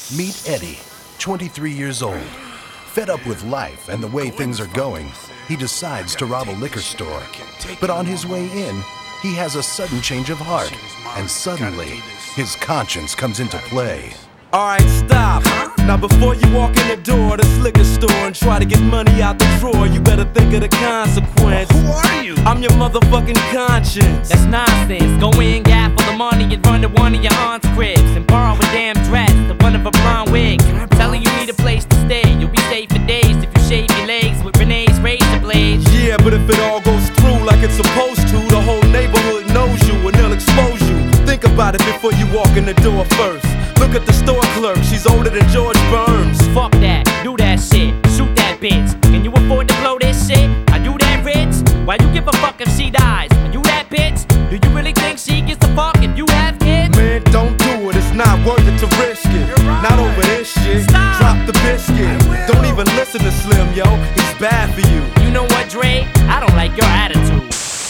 Meet Eddie, 23 years old. Fed up with life and the way things are going, he decides to rob a liquor store. But on his way in, he has a sudden change of heart, and suddenly, his conscience comes into play. Alright, stop. Now before you walk in the door of this liquor store and try to get money out the drawer, you better think of the consequence. Who are you? I'm your motherfucking conscience. That's nonsense. Go in, gap for the money and run to one of your aunt's cribs and borrow a damn dress, the one of a blonde wig. Telling you need a place to stay. You'll be safe for days if you shave your legs with Renee's razor blades. Yeah, but if it all goes through like it's supposed to, the whole neighborhood knows you and they'll expose you. Think about it before you walk in the door first. Look at the store clerk, she's older than George Burns. Fuck that, do that shit, shoot that bitch. Can you afford to blow this shit? Are you that rich? Why you give a fuck if she dies? Are you that bitch? Do you really think she gives a fuck if you have kids? Man, don't do it, it's not worth it to risk it. Not over this shit, Stop. drop the biscuit. Don't even listen to Slim, yo, he's bad for you. You know what, Dre? I don't like your attitude.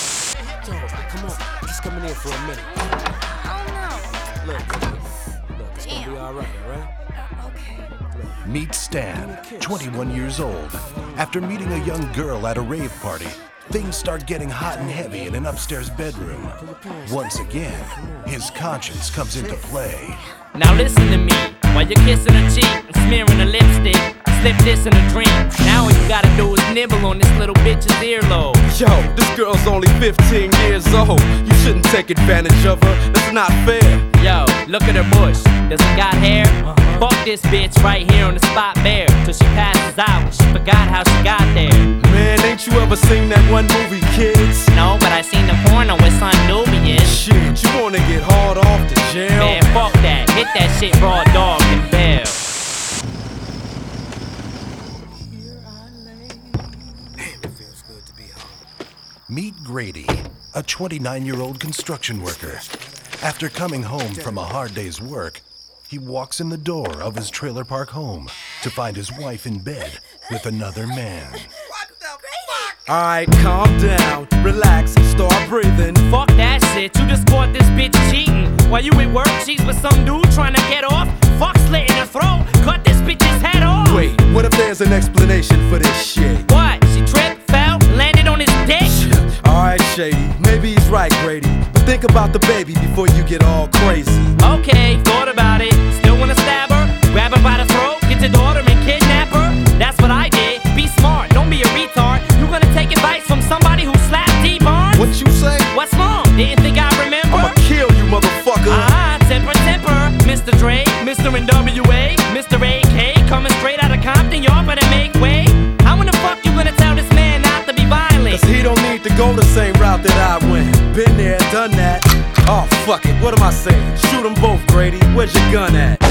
Come on, just coming in for a minute. Look, it's gonna be alright, alright? Meet Stan, 21 years old. After meeting a young girl at a rave party, things start getting hot and heavy in an upstairs bedroom. Once again, his conscience comes into play. Now listen to me, while you're kissing her cheek and smearing her lipstick, slip this in a dream. Now all you gotta do is nibble on this little bitch's earlobe. Yo, this girl's only 15 years old. You shouldn't take advantage of her, that's not fair. Yo, look at her bush, does it got hair? Fuck this bitch right here on the spot bare, till she passes out, she forgot how she got there. Man, ain't you ever seen that one movie, Kids? No, but I seen the porno with Son Nubian. Shit, you wanna get hard off to jail? Man, fuck that, hit that shit raw dog and bail. Meet Grady, a 29-year-old construction worker. After coming home from a hard day's work, he walks in the door of his trailer park home to find his wife in bed with another man. What the fuck? Alright, calm down, relax, start breathing. Fuck that shit, you just caught this bitch cheating. While you at work, she's with some dude trying to get off. Fuck slit in her throat, cut this bitch's head off. Wait, what if there's an explanation for this shit? What? She tripped, fell, landed on his dick? Alright, Shady, maybe he's right, Grady. But think about the baby before you get all crazy. Okay, thought about it. Still wanna stab her? Grab her by the throat, get your daughter and kidnap her? That's what I did. Be smart, don't be a retard. You gonna take advice from somebody who slapped T-Barnes? What you say? What's wrong? Didn't think I remember? I'ma kill you, motherfucker. Temper, Mr. Dre, Mr. NWA, Mr. AK, coming straight out of Compton, y'all better make way. How in the fuck you gonna tell this man not to be violent? Cause he don't need to go the same route that I went. Been there, done that. Oh, fuck it, what am I saying? Shoot them both, Grady. Where's your gun at?